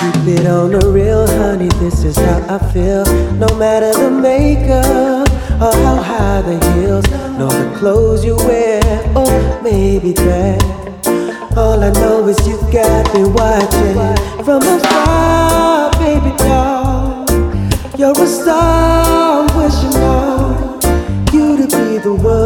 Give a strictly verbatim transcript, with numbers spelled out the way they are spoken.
Keep it on the real, honey, this is how I feel. No matter the makeup or how high the heels, nor the clothes you wear, or maybe that. All I know is you got me watching from afar, baby doll. You're a star, I'm wishing on you to be the one.